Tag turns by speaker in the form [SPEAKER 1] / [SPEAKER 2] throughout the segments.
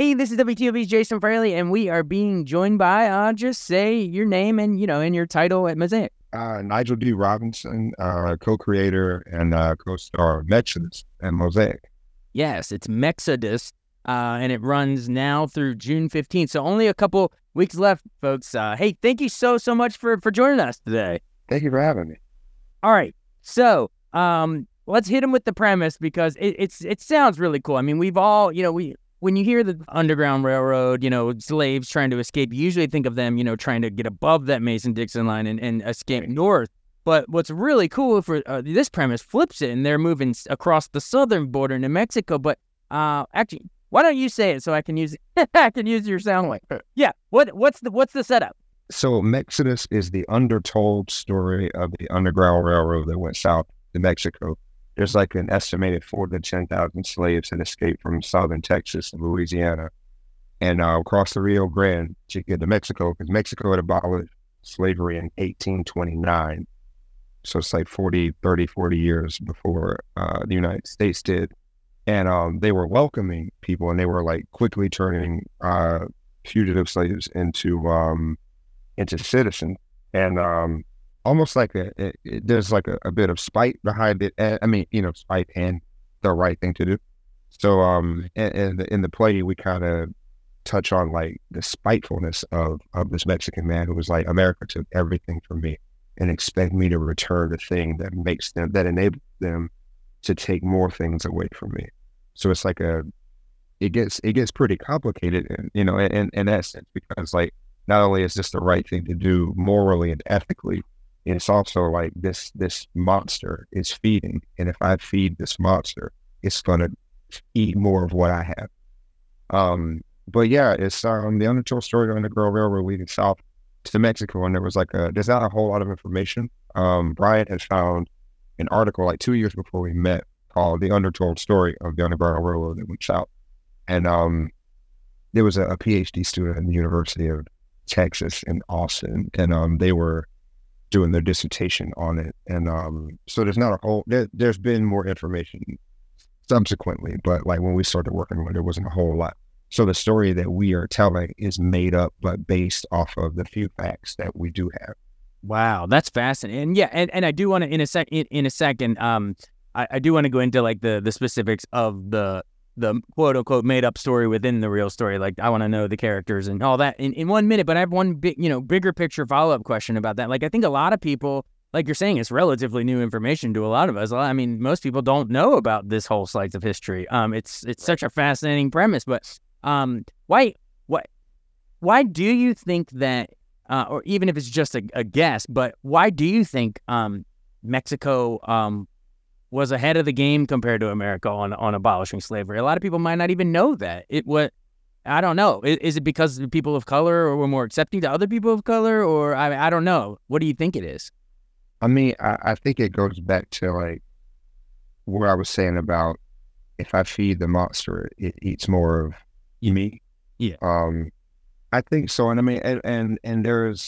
[SPEAKER 1] Hey, this is WTOB's Jason Fraley, and we are being joined by, just say your name and, and your title at Mosaic.
[SPEAKER 2] Nigel D. Robinson, co-creator and co-star of Mexodus and Mosaic.
[SPEAKER 1] Yes, it's Mexodus, and it runs now through June 15th. So only a couple weeks left, folks. Hey, thank you so much for joining us today.
[SPEAKER 2] Thank you for having me.
[SPEAKER 1] All right. So, let's hit them with the premise because it sounds really cool. I mean, we've all, when you hear the Underground Railroad, slaves trying to escape, you usually think of them, trying to get above that Mason-Dixon line and escape north. But what's really cool for this premise flips it, and they're moving across the southern border into Mexico. But actually, why don't you say it so I can use I can use your sound wave? Yeah. What's the setup?
[SPEAKER 2] So Mexodus is the undertold story of the Underground Railroad that went south to Mexico. There's like an estimated 4,000 to 10,000 slaves that escaped from southern Texas and Louisiana and across the Rio Grande to get to Mexico, because Mexico had abolished slavery in 1829. So it's like 40 years before the United States did. And they were welcoming people, and they were like quickly turning fugitive slaves into citizens. And almost like there's like a bit of spite behind it. I mean, spite and the right thing to do. So in the play, we kind of touch on like the spitefulness of this Mexican man who was like, America took everything from me and expect me to return the thing that enables them to take more things away from me. So it's like it gets pretty complicated, in that sense, because like not only is this the right thing to do morally and ethically, it's also like this monster is feeding, and if I feed this monster, it's gonna eat more of what I have. But yeah, it's the untold story of the Underground Railroad leading south to Mexico, and there's not a whole lot of information. Brian had found an article like 2 years before we met called "The Undertold Story of the Underground Railroad that went south," and there was a PhD student at the University of Texas in Austin, and they were doing their dissertation on it, and so there's not a whole. There's been more information subsequently, but like when we started working on it, there wasn't a whole lot. So the story that we are telling is made up, but based off of the few facts that we do have.
[SPEAKER 1] Wow, that's fascinating. And yeah, and I do want to in a second, I do want to go into like the specifics of the quote unquote made up story within the real story. Like I want to know the characters and all that in 1 minute. But I have one bigger picture follow up question about that. Like I think a lot of people, like you're saying, it's relatively new information to a lot of us. I mean, most people don't know about this whole slice of history. It's such a fascinating premise, but why do you think that, or even if it's just a guess, but why do you think Mexico was ahead of the game compared to America on abolishing slavery? A lot of people might not even know that. I don't know. Is it because the people of color were more accepting to other people of color, or I don't know. What do you think it is?
[SPEAKER 2] I mean, I think it goes back to like what I was saying about if I feed the monster, it eats more of me.
[SPEAKER 1] Yeah.
[SPEAKER 2] I think so. And I mean, and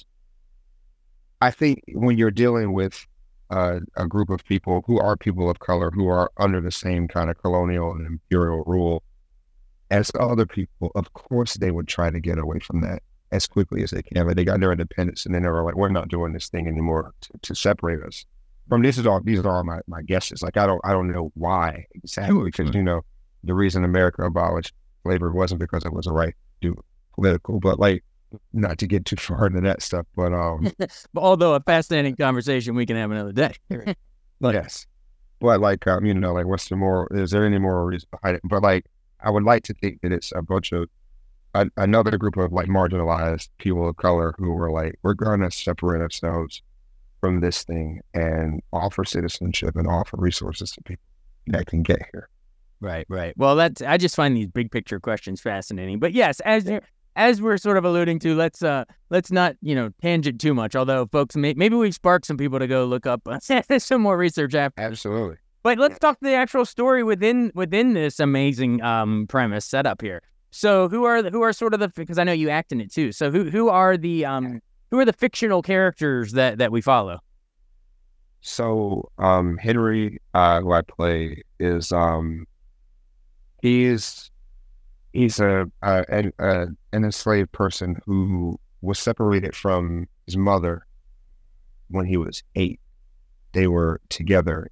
[SPEAKER 2] I think when you're dealing with a group of people who are people of color, who are under the same kind of colonial and imperial rule as other people, of course they would try to get away from that as quickly as they can. Like they got their independence, and then they were like, we're not doing this thing anymore to separate us from these are all my guesses. Like I don't know why exactly, because the reason America abolished slavery wasn't because it was the right to do political, but like not to get too far into that stuff, but
[SPEAKER 1] although a fascinating conversation we can have another day.
[SPEAKER 2] Yes, but like like what's the moral? Is there any moral reason behind it? But like I would like to think that it's a bunch of another group of like marginalized people of color who were like, we're going to separate ourselves from this thing and offer citizenship and offer resources to people that can get here.
[SPEAKER 1] Right. Well, I just find these big picture questions fascinating. But yes, as we're sort of alluding to, let's not tangent too much. Although, folks, maybe we've sparked some people to go look up some more research after.
[SPEAKER 2] Absolutely.
[SPEAKER 1] But let's talk the actual story within this amazing premise setup here. So who are sort of because I know you act in it too. So who are the fictional characters that we follow?
[SPEAKER 2] So Henry, who I play, is he's he's an enslaved person who was separated from his mother when he was 8. They were together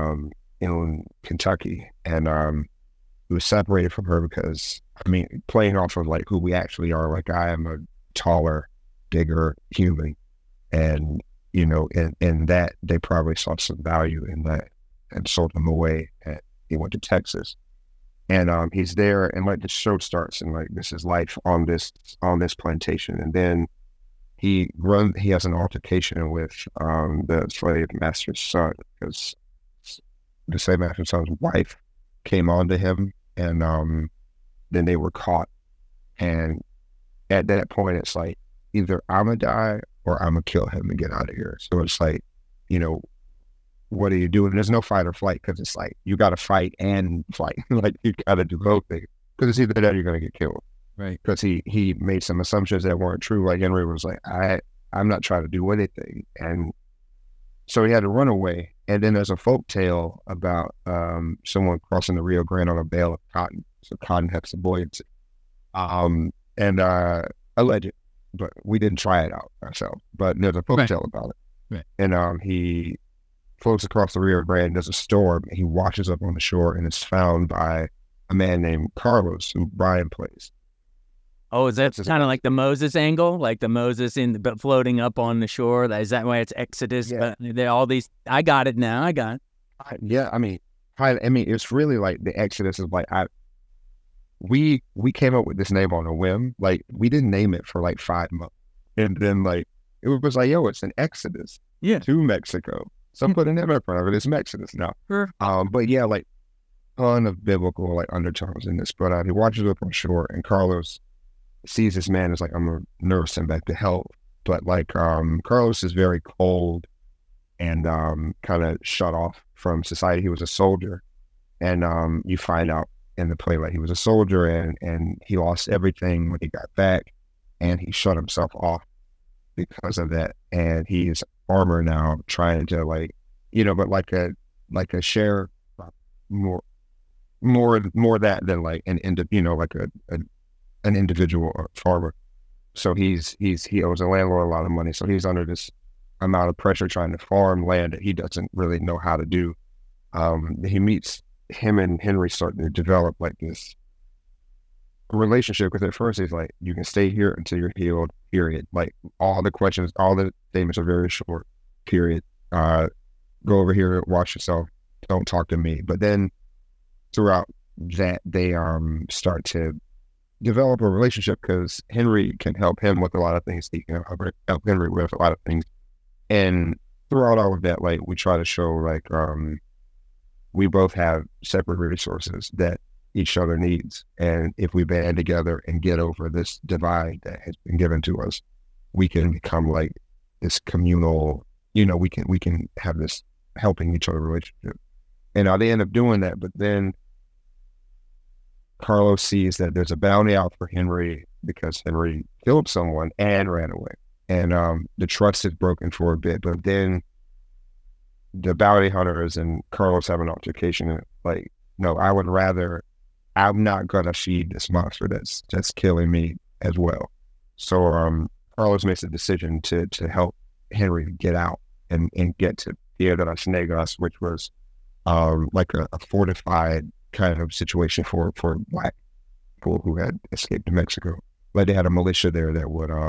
[SPEAKER 2] in Kentucky, and he was separated from her because, I mean, playing off of like who we actually are, like I am a taller, bigger human, and in that they probably saw some value in that and sold him away, and he went to Texas. And he's there, and like the show starts, and like this is life on this plantation, and then he has an altercation with the slave master's son, because the slave master's son's wife came on to him, and then they were caught. And at that point, it's like either I'm gonna die or I'm gonna kill him and get out of here. So it's like, what are you doing? There's no fight or flight, because it's like you got to fight and fight. Like you got to do both things, because it's either that or you're going to get killed.
[SPEAKER 1] Right.
[SPEAKER 2] Because he made some assumptions that weren't true. Like Henry was like, I'm not trying to do anything, and so he had to run away. And then there's a folk tale about someone crossing the Rio Grande on a bale of cotton. So cotton has some buoyancy, and alleged, but we didn't try it out ourselves. But there's a folk tale about it.
[SPEAKER 1] Right.
[SPEAKER 2] And he floats across the Rio Grande. There's a storm. He washes up on the shore and is found by a man named Carlos, who Brian plays.
[SPEAKER 1] Oh, is that kind of like the Moses angle, like the Moses but floating up on the shore? Is that why it's Exodus?
[SPEAKER 2] Yeah.
[SPEAKER 1] But all these, I got it now. I got it.
[SPEAKER 2] Yeah, I mean, it's really like the Exodus is like we came up with this name on a whim. Like we didn't name it for like 5 months, and then like it was like, yo, it's an Exodus to Mexico. So put an M in front of it. It's Exodus now.
[SPEAKER 1] Sure.
[SPEAKER 2] But yeah, like ton of biblical like undertones in this. But he watches up on shore, and Carlos sees this man as like, I'm gonna nurse him back to health. But like Carlos is very cold and kind of shut off from society. He was a soldier, and you find out in the play like he was a soldier, and he lost everything when he got back, and he shut himself off because of that. And he's farmer now, trying to like, but like a share more that than like an individual farmer. So he owes a landlord a lot of money, so he's under this amount of pressure trying to farm land that he doesn't really know how to do. Him and Henry starting to develop like this relationship, because at first he's like, you can stay here until you're healed, period. Like all the statements are very short, period. Go over here, wash yourself, don't talk to me. But then throughout that, they start to develop a relationship, because Henry can help him with a lot of things. He can help Henry with a lot of things. And throughout all of that, like we try to show like we both have separate resources that each other needs, and if we band together and get over this divide that has been given to us, we can become like this communal, we can have this helping each other relationship. And they end up doing that, but then Carlos sees that there's a bounty out for Henry because Henry killed someone and ran away, and the trust is broken for a bit. But then the bounty hunters and Carlos have an altercation, and like, no, I'm not gonna feed this monster that's killing me as well. So Carlos makes a decision to help Henry get out and get to Piedras Negras, which was like a fortified kind of situation for Black people who had escaped to Mexico. Like they had a militia there that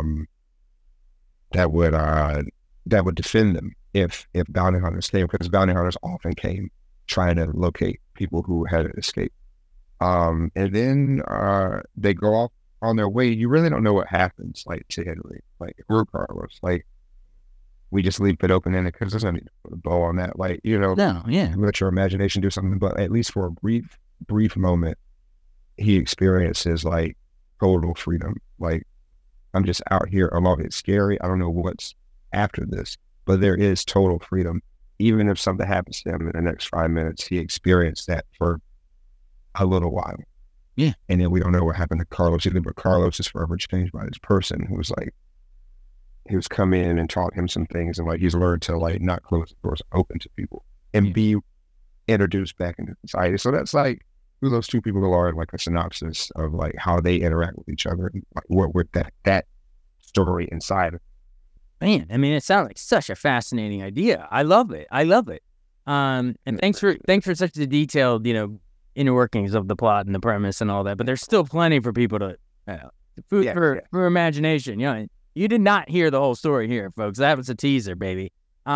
[SPEAKER 2] would defend them if bounty hunters came, because bounty hunters often came trying to locate people who had escaped. And then they go off on their way. You really don't know what happens, like to Henry, like or Carlos. Like we just leave it open ended, because there's no need to put a bow on that. Like
[SPEAKER 1] no, yeah,
[SPEAKER 2] let your imagination do something. But at least for a brief moment, he experiences like total freedom. Like I'm just out here alone. It's scary. I don't know what's after this, but there is total freedom. Even if something happens to him in the next 5 minutes, he experienced that for a little while.
[SPEAKER 1] Yeah.
[SPEAKER 2] And then we don't know what happened to Carlos either, but Carlos is forever changed by this person who was like, he was come in and taught him some things, and like he's learned to like not close the doors, open to people, and be introduced back into society. So that's like who those two people are, like a synopsis of like how they interact with each other, and like what would that story inside.
[SPEAKER 1] Man, I mean, it sounds like such a fascinating idea. I love it. I love it. And thanks for such the detailed, inner workings of the plot and the premise and all that. But there's still plenty for people to food for imagination. You did not hear the whole story here, folks. That was a teaser, baby.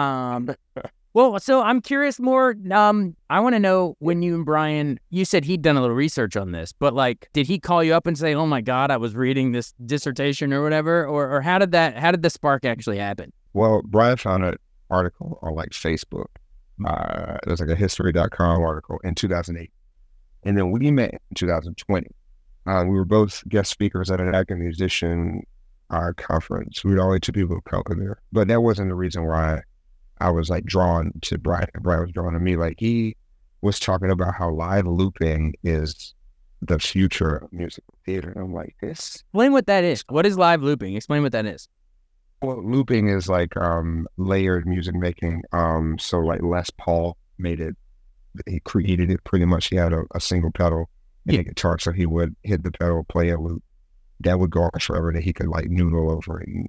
[SPEAKER 1] Well, so I'm curious more. I want to know, when you and Brian, you said he'd done a little research on this, but like, did he call you up and say, "Oh my God, I was reading this dissertation" or whatever, or how did the spark actually happen?
[SPEAKER 2] Well, Brian found an article on like Facebook. There's like a history.com article in 2008, and then we met in 2020. We were both guest speakers at an acting musician conference. We were the only two people of color there, but that wasn't the reason why I was like drawn to Brian, and Brian was drawn to me. Like, he was talking about how live looping is the future of musical theater. And I'm like, this.
[SPEAKER 1] Explain what that is. What is live looping? Explain what that is.
[SPEAKER 2] Well, looping is like layered music making. So like Les Paul made it. He created it pretty much. He had a single pedal and a guitar, so he would hit the pedal, play a loop that would go on forever, that he could like noodle over, and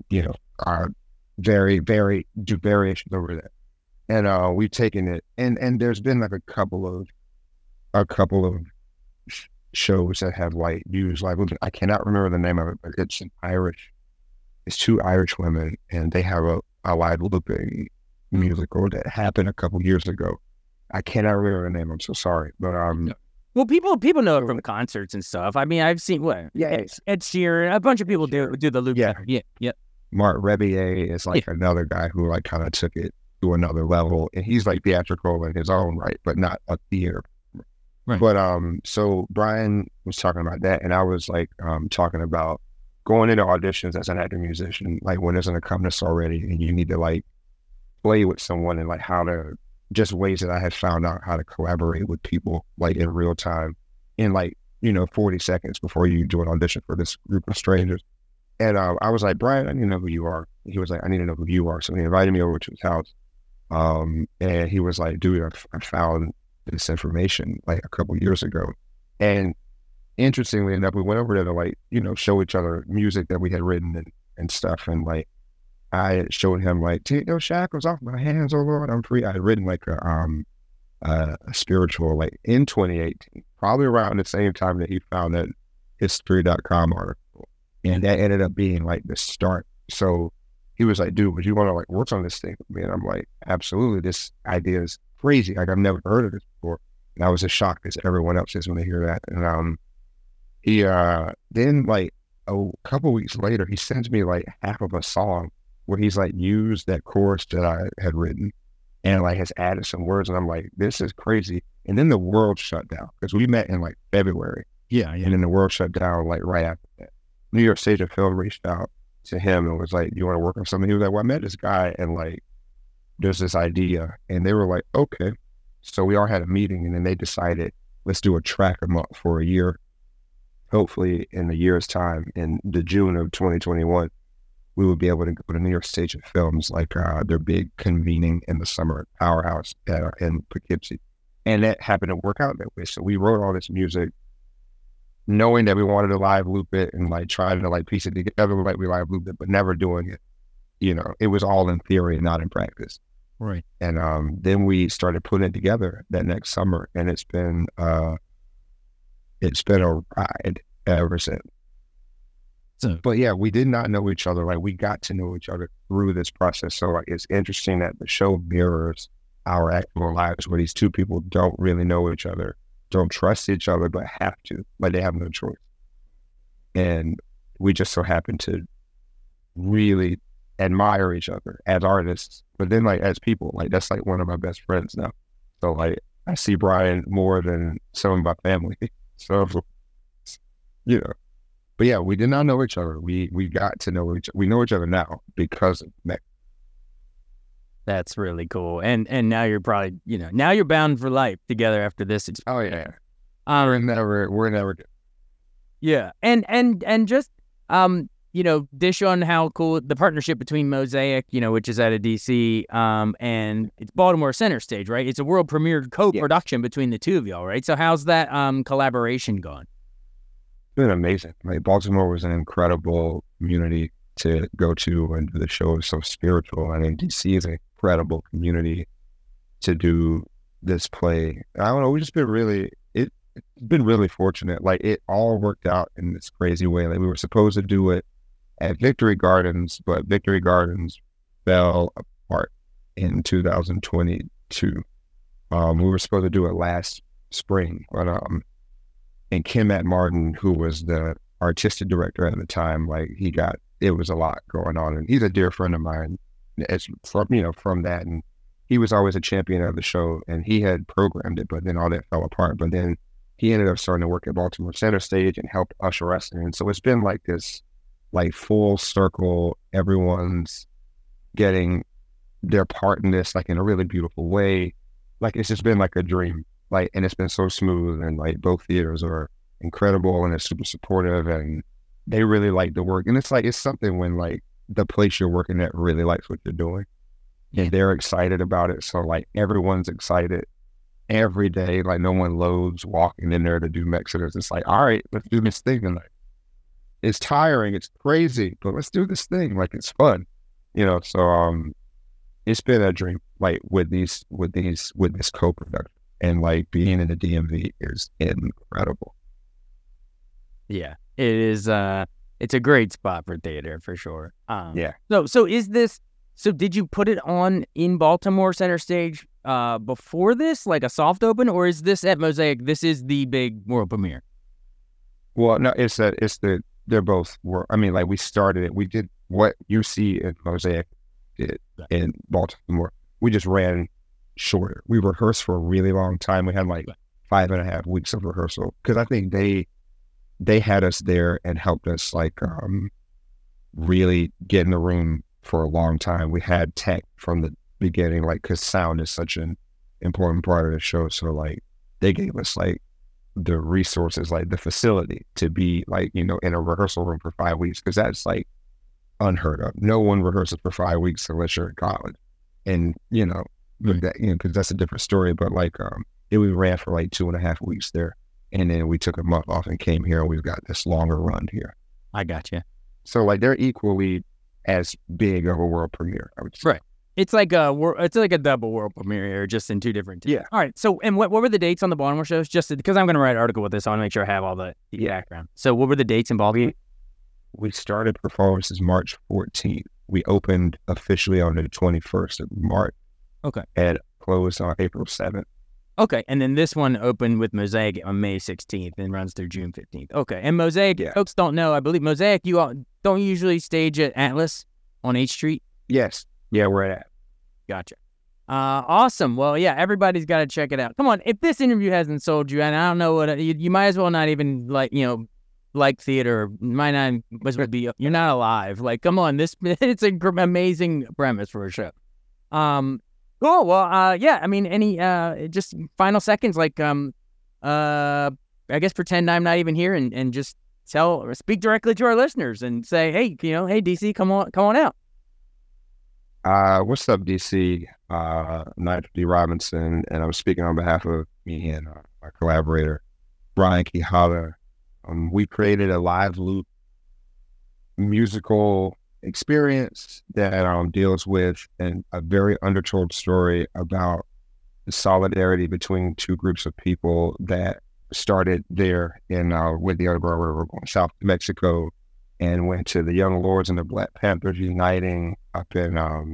[SPEAKER 2] very do variations over that. And we've taken it, and there's been like a couple of shows that have like used live looping. I cannot remember the name of it, but it's two Irish women, and they have a live looping musical that happened a couple years ago. I cannot remember the name. I'm so sorry, but
[SPEAKER 1] well, people know it from concerts and stuff. I mean, I've seen Ed Sheeran, a bunch of people do the loop. Yeah.
[SPEAKER 2] Mark Rebier is like another guy who like kind of took it to another level, and he's like theatrical in his own right, but not a theater. Right. But so Brian was talking about that, and I was like talking about going into auditions as an acting musician, like when there's an accompanist already, and you need to like play with someone, and like how to just ways that I had found out how to collaborate with people like in real time in like 40 seconds before you do an audition for this group of strangers. And I was like, Brian, I need to know who you are. He was like, I need to know who you are. So he invited me over to his house. And he was like, dude, I found this information like a couple years ago. And interestingly enough, we went over there to like, show each other music that we had written and stuff. And like, I showed him like, take those shackles off my hands, oh Lord, I'm free. I had written like a spiritual like in 2018, probably around the same time that he found that history.com article. And that ended up being like the start. So he was like, dude, would you want to like work on this thing with me? And I'm like, absolutely. This idea is crazy. Like, I've never heard of this before. And I was as shocked as everyone else is when they hear that. And he then like a couple weeks later, he sends me like half of a song where he's like used that chorus that I had written and like has added some words. And I'm like, this is crazy. And then the world shut down because we met in like February. Yeah. And then the world shut down like right after that. New York Stage of Film reached out to him and was like, you want to work on something? He was like, well, I met this guy and like, there's this idea. And they were like, okay. So we all had a meeting, and then they decided, let's do a track a month for a year. Hopefully in a year's time, in the June of 2021, we would be able to go to New York Stage of Films, like their big convening in the summer powerhouse in Poughkeepsie. And that happened to work out that way. So we wrote all this music, knowing that we wanted to live loop it and like trying to like piece it together, like we live looped it, but never doing it. It was all in theory and not in practice.
[SPEAKER 1] Right.
[SPEAKER 2] And then we started putting it together that next summer, and it's been a ride ever since. So, but yeah, we did not know each other. Like, we got to know each other through this process. So like, it's interesting that the show mirrors our actual lives, where these two people don't really know each other, don't trust each other, but have to, like they have no choice. And we just so happen to really admire each other as artists, but then like as people, like that's like one of my best friends now. So like, I see Brian more than some of my family. So, but yeah, we did not know each other. We got to know each other. We know each other now because of Meg.
[SPEAKER 1] That's really cool. And now you're probably, now you're bound for life together after this experience.
[SPEAKER 2] Oh yeah. We're never good.
[SPEAKER 1] Yeah. And just, dish on how cool the partnership between Mosaic, which is out of DC, and it's Baltimore Center Stage, right? It's a world premiere co-production between the two of y'all, right? So how's that collaboration going?
[SPEAKER 2] It's been amazing. Like, Baltimore was an incredible community to go to, and the show is so spiritual. I mean, DC is an incredible community to do this play. I don't know, we've just been it's been really fortunate. Like, it all worked out in this crazy way. Like, we were supposed to do it at Victory Gardens, but Victory Gardens fell apart in 2022. We were supposed to do it last spring, but and Kim Martin, who was the artistic director at the time, like, it was a lot going on, and he's a dear friend of mine. It's from that, and he was always a champion of the show, and he had programmed it, but then all that fell apart. But then he ended up starting to work at Baltimore Center Stage and helped usher us in. So it's been like this, like, full circle. Everyone's getting their part in this, like, in a really beautiful way. Like, it's just been like a dream. Like, and it's been so smooth, and like, both theaters are incredible, and they're super supportive, and they really like the work. And it's like, it's something when, like, the place you're working at really likes what you're doing, and they're excited about it. So, like, everyone's excited every day. Like, no one loathes walking in there to do Mexodus. It's like, all right, let's do this thing. And, like, it's tiring, it's crazy, but let's do this thing. Like, it's fun, So it's been a dream, like, with this co-production, and like, being in the DMV is incredible.
[SPEAKER 1] Yeah, it is. It's a great spot for theater for sure.
[SPEAKER 2] Yeah.
[SPEAKER 1] So did you put it on in Baltimore Center Stage before this, like a soft open, or is this at Mosaic? This is the big world premiere.
[SPEAKER 2] Well, no, they're both were. I mean, like, we started it. We did what you see in Mosaic did in Baltimore. We just ran shorter. We rehearsed for a really long time. We had like 5.5 weeks of rehearsal, because I think they had us there and helped us, like, really get in the room for a long time. We had tech from the beginning, like, because sound is such an important part of the show. So, like, they gave us, like, the resources, like the facility to be, like, in a rehearsal room for 5 weeks, because that's, like, unheard of. No one rehearses for 5 weeks unless you're in college, and because that's a different story. But, like, we ran for like 2.5 weeks there, and then we took a month off and came here, and we've got this longer run here.
[SPEAKER 1] I got you.
[SPEAKER 2] So, like, they're equally as big of a world premiere, I would say.
[SPEAKER 1] Right. It's like a double world premiere here, just in two different teams.
[SPEAKER 2] Yeah.
[SPEAKER 1] All right. So, and what were the dates on the Baltimore shows? Just because I'm going to write an article with this, I want to make sure I have all the background. So, what were the dates in Baltimore?
[SPEAKER 2] We started performances March 14th. We opened officially on the 21st of March.
[SPEAKER 1] Okay.
[SPEAKER 2] And closed on April 7th.
[SPEAKER 1] Okay. And then this one opened with Mosaic on May 16th and runs through June 15th. Okay. And Mosaic, folks don't know, I believe Mosaic, you all don't usually stage at Atlas on H Street?
[SPEAKER 2] Yes. Yeah, we're at.
[SPEAKER 1] Gotcha. Awesome. Well, yeah, everybody's got to check it out. Come on. If this interview hasn't sold you, and I don't know what, you might as well not even, like, like theater, might not as well be, you're not alive. Like, come on, it's an amazing premise for a show. Cool. Well, yeah, I mean, any, just final seconds, like, I guess pretend I'm not even here and just speak directly to our listeners and say, hey, hey, DC, come on out.
[SPEAKER 2] What's up, DC? Nigel D. Robinson, and I'm speaking on behalf of me and my collaborator, Brian Quijada. We created a live loop musical experience that deals with a very undertold story about the solidarity between two groups of people that started there with the Underground River, going south to Mexico, and went to the Young Lords and the Black Panthers uniting up in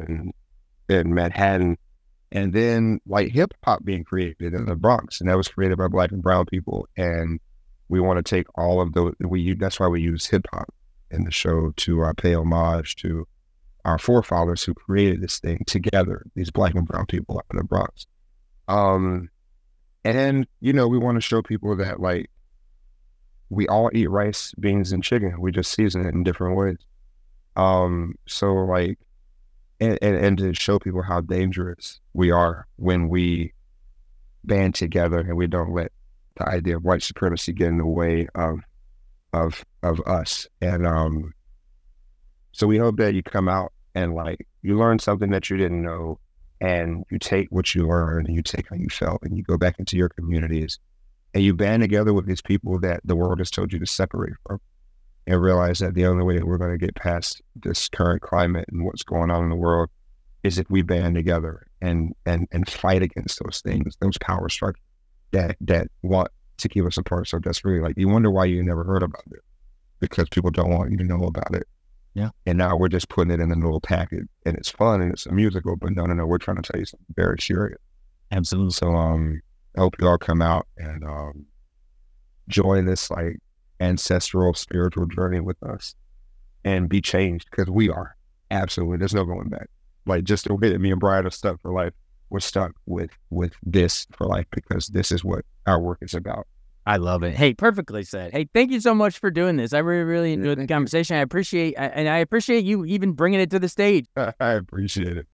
[SPEAKER 2] Manhattan, and then, like, hip hop being created in the Bronx, and that was created by Black and brown people. And we want to take all of those. That's why we use hip hop in the show to pay homage to our forefathers who created this thing together. These Black and brown people up in the Bronx, and we want to show people that, like, we all eat rice, beans, and chicken. We just season it in different ways. So, like, and to show people how dangerous we are when we band together and we don't let the idea of white supremacy get in the way of us. And So we hope that you come out and like you learn something that you didn't know, and you take what you learned and you take how you felt and you go back into your communities and you band together with these people that the world has told you to separate from, and realize that the only way that we're going to get past this current climate and what's going on in the world is if we band together and fight against those things, those power structures that want to keep us apart so desperately. Like, you wonder why you never heard about it, because people don't want you to know about it.
[SPEAKER 1] Yeah.
[SPEAKER 2] And now we're just putting it in a little package, and it's fun and it's a musical, but no, we're trying to tell you something very serious.
[SPEAKER 1] Absolutely.
[SPEAKER 2] So I hope you all come out and join this like ancestral spiritual journey with us and be changed, because we are. Absolutely. There's no going back. Like, just the way that me and Brian are stuck for life, we're stuck with this for life, because this is what our work is about.
[SPEAKER 1] I love it. Hey, perfectly said. Hey, thank you so much for doing this. I really enjoyed the conversation. I appreciate you even bringing it to the stage.
[SPEAKER 2] I appreciate it.